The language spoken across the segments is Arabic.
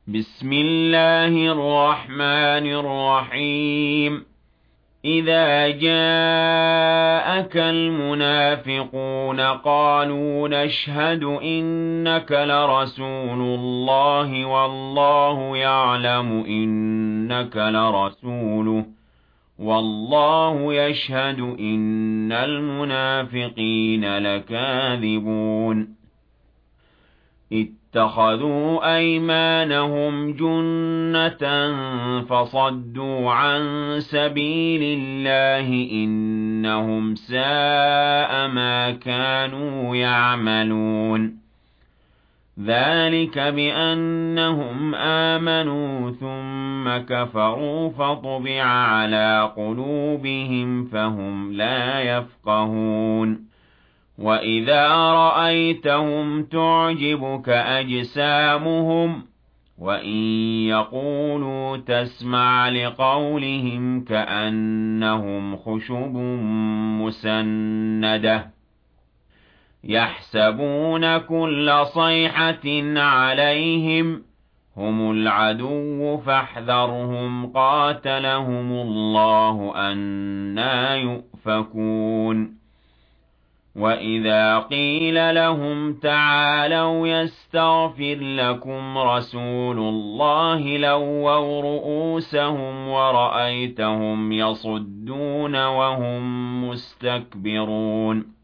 بسم الله الرحمن الرحيم. إذا جاءك المنافقون قالوا نشهد إنك لرسول الله والله يعلم إنك لرسوله والله يشهد إن المنافقين لكاذبون. اتخذوا أيمانهم جنة فصدوا عن سبيل الله إنهم ساء ما كانوا يعملون. ذلك بأنهم آمنوا ثم كفروا فطبع على قلوبهم فهم لا يفقهون. وَإِذَا رَأَيْتَهُمْ تُعْجِبُكَ أَجْسَامُهُمْ وَإِن يَقُولُوا تَسْمَعْ لِقَوْلِهِمْ كَأَنَّهُمْ خُشُبٌ مُّسَنَّدَةٌ يَحْسَبُونَ كُلَّ صَيْحَةٍ عَلَيْهِمْ هُمُ الْعَدُوُّ فَاحْذَرْهُمْ قَاتَلَهُمُ اللَّهُ أَنَّىٰ يُؤْفَكُونَ. وَإِذَا قِيلَ لَهُمْ تَعَالَوْا يَسْتَغْفِرْ لَكُمْ رَسُولُ اللَّهِ لَوَّوْا رُءُوسَهُمْ وَرَأَيْتَهُمْ يَصُدُّونَ وَهُمْ مُسْتَكْبِرُونَ.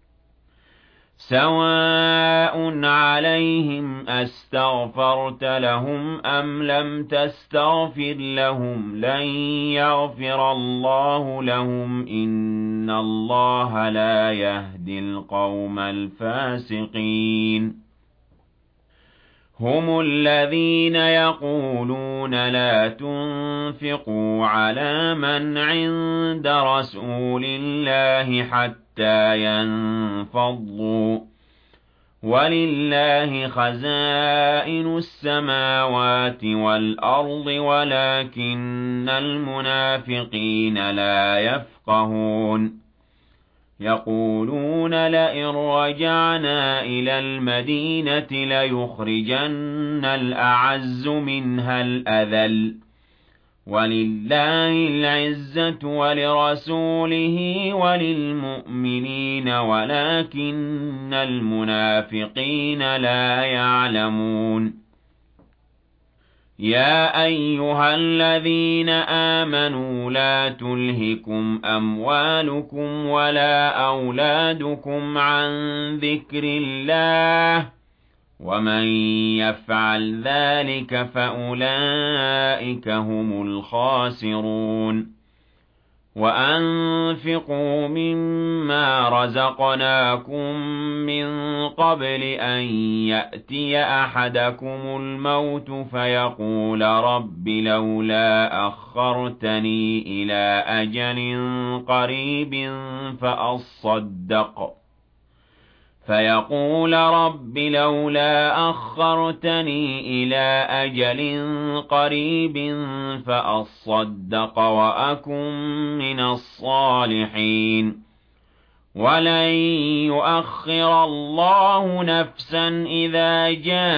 سَوَاءٌ عَلَيْهِمْ أَسْتَغْفَرْتَ لَهُمْ أَمْ لَمْ تَسْتَغْفِرْ لَهُمْ لَن يَغْفِرَ اللَّهُ لَهُمْ إِنَّ اللَّهَ لَا يَهْدِي الْقَوْمَ الْفَاسِقِينَ. هُمُ الَّذِينَ يَقُولُونَ لَا تُنفِقُوا عَلَىٰ مَنْ عِندَ رَسُولِ اللَّهِ حَتَّىٰ يَنفَضُّوا ۗ وَلِلَّهِ خَزَائِنُ السَّمَاوَاتِ وَالْأَرْضِ وَلَٰكِنَّ الْمُنَافِقِينَ لَا يَفْقَهُونَ. يَقُولُونَ لَئِن رَّجَعْنَا إِلَى الْمَدِينَةِ لَيُخْرِجَنَّ الْأَعَزُّ مِنْهَا الْأَذَلَّ ۚ وَلِلَّهِ الْعِزَّةُ وَلِرَسُولِهِ وَلِلْمُؤْمِنِينَ وَلَٰكِنَّ الْمُنَافِقِينَ لَا يَعْلَمُونَ. يَا أَيُّهَا الَّذِينَ آمَنُوا لَا تُلْهِكُمْ أَمْوَالُكُمْ وَلَا أَوْلَادُكُمْ عَن ذِكْرِ اللَّهِ ۚ وَمَن يَفْعَلْ ذَٰلِكَ فَأُولَٰئِكَ هُمُ الْخَاسِرُونَ. وَأَنفِقُوا مِمَّا رَزَقْنَاكُم مِّن قَبْلِ أَن يَأْتِيَ أَحَدَكُمُ الْمَوْتُ فَيَقُولَ رَبِّ لَوْلَا أَخَّرْتَنِي إِلَىٰ أَجَلٍ قَرِيبٍ فَأَصَّدَّقَ وَأَكُن مِّنَ الصَّالِحِينَ. وَلَن يُؤَخِّرَ اللَّهُ نَفْسًا إِذَا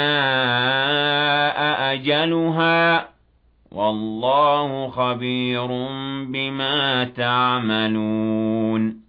جَاءَ أَجَلُهَا ۚ وَاللَّهُ خَبِيرٌ بِمَا تَعْمَلُونَ.